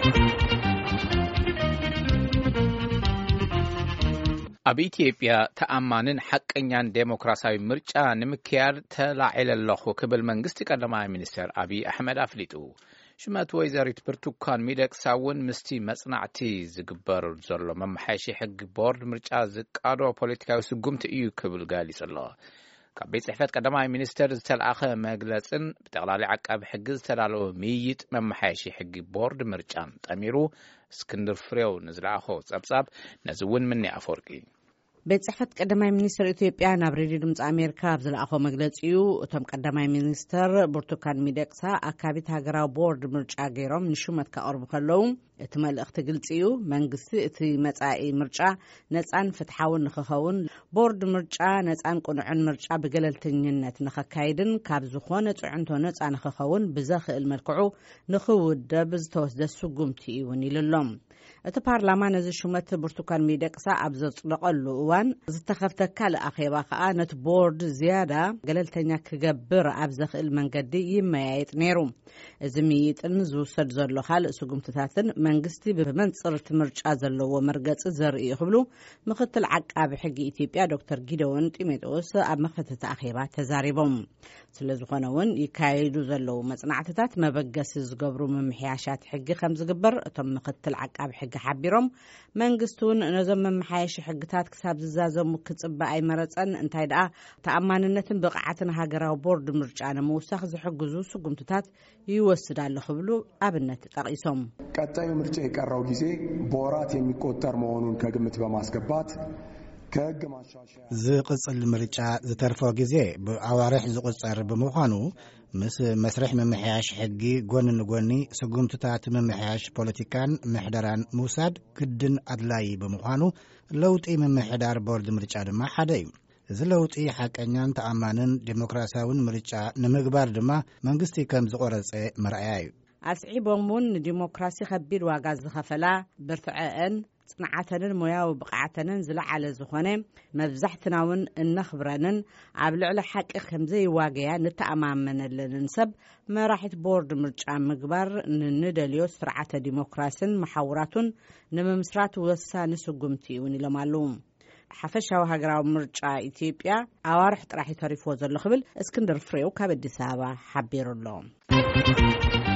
ኣብ ኢትዮጵያ ተኣማንን ሓቀኛን ዴሞክራሲያዊ ምርጫ ንምክያድ ተላዒለ ኣለኹ ክብል መንግስቲ ቀዳማይ ሚኒስትር አብይ አሕመድ አፍሊጡ ሽመት ወይዘሪት ብርቱካን ሚደቅሳ እውን ምስቲ መጽናዕቲ ዝግበር ዘሎ መምሓይሽ ሕጊ ቦርድ ምርጫ ዝቃዶ ፖለቲካዊ ስጉምቲ እዩ ክብል ገሊጹ ኣሎ ካብ ቤት ጽሕፈት ቀዳማይ ሚኒስትር ዝተልኣኸ መግለጽን ብጠቕላሊ ዓቃቢ ሕጊ ዝተዳለወ ምይይጥ መምሓይሽ ሕጊ ቦርድ ምርጫ ጠሚሩ እስክንድር ፍሬው ንዝለኣኾ ጸብጻብ ነዚ እውን ምኒ ኣፈወርቂ ቤት ጽሕፈት ቀዳማይ ሚኒስትር ኢትዮጵያ ናብ ሬድዮ ድምፂ ኣሜሪካ ብዝለኣኾ መግለጺኡ እቶም ቀዳማይ ሚኒስትር ብርቱካን ሚደቅሳ ኣካቢት ሃገራዊ ቦርድ ምርጫ ገይሮም ንሹመት ከቕርቡ ከለዉ እቲ መልእኽቲ ግልጽ እዩ መንግስቲ እቲ መጻኢ ምርጫ ነፃን ፍትሓውን ንኽኸውን ቦርድ ምርጫ ነፃን ቁኑዕን ምርጫ ብገለልተኝነት ንኸካይድን ካብ ዝኾነ ጽዕንቶ ነፃ ንኽኸውን ብዘኽእል መልክዑ ንኽውደብ ዝተወስደ ስጉምቲ እውን ኢሉሎም እቲ ፓርላማ ነዚ ሹመት ብርቱካን ሚደቅሳ ኣብ ዘጽደቐሉ እዋን ዝተኸፍተ ካልእ ኣኼባ ከዓ ነቲ ቦርድ ዝያዳ ገለልተኛ ክገብር ኣብ ዘኽእል መንገዲ ይመያየጥ ነይሩ እዚ ምይይጥን ዝውሰድ ዘሎ ካልእ ስጉምትታትን መንግስቲ ብመንጽርቲ ምርጫ ዘለዎ መርገፂ ዘርኢ ይኽብሉ ምክትል ዓቃቢ ሕጊ ኢትዮጵያ ዶክተር ጊደወን ጢሞቴዎስ ኣብ መክፈቲ ኣኼባ ተዛሪቦም ስለዝኾነ እውን ይካየዱ ዘለው መጽናዕትታት መበገሲ ዝገብሩ ምምሕያሻት ሕጊ ከም ዝግበር እቶም ምክትል ዓቃቢ ሕጊ ሓቢሮም መንግስቲ እውን ነዞም መምሓየሺ ሕግታት ክሳብ ዝዛዘሙ ክጽባእ ኣይመረፀን እንታይ ደኣ ተኣማንነትን ብቕዓትን ሃገራዊ ቦርድ ምርጫ ንምውሳኽ ዝሕግዙ ስጉምትታት ይወስድ ኣሎ ክብሉ ኣብነት ጠቂሶም ቀጣዩ ምርጫ የቀረው ጊዜ በወራት የሚቆጠር መሆኑን ከግምት በማስገባት ከሕግ ማሻሻያ ዝቅጽል ምርጫ ዝተርፎ ጊዜ ብኣዋርሕ ዝቁጸር ብምዃኑ ምስ መስርሕ መምሕያሽ ሕጊ ጎኒ ንጎኒ ስጉምትታት መምሕያሽ ፖለቲካን ምሕደራን ምውሳድ ግድን ኣድላይ ብምዃኑ ለውጢ መምሕዳር ቦርድ ምርጫ ድማ ሓደ እዩ እዚ ለውጢ ሓቀኛን ተኣማንን ዴሞክራሲያውን ምርጫ ንምግባር ድማ መንግስቲ ከም ዝቆረጸ መርኣያ እዩ ኣስዒቦም እውን ንዲሞክራሲ ከቢድ ዋጋ ዝኸፈላ ብርትዐን ጽንዓተንን ሞያዊ ብቕዓተንን ዝለዓለ ዝኾነ መብዛሕትናውን እነኽብረንን ኣብ ልዕሊ ሓቂ ከምዘይዋገያ ንተኣማመነለንን ሰብ መራሒት ቦርድ ምርጫ ምግባር ንንደልዮ ስርዓተ ዲሞክራሲን መሓውራቱን ንምምስራት ወሳኒ ስጉምቲ እውን ኢሎም ኣለዉ ሓፈሻዊ ሃገራዊ ምርጫ ኢትዮጵያ ኣዋርሕ ጥራሕ ተሪፍዎ ዘሎ ክብል እስክንድር ፍሬው ካብ ኣዲስ ኣበባ ሓቢሩ ኣሎ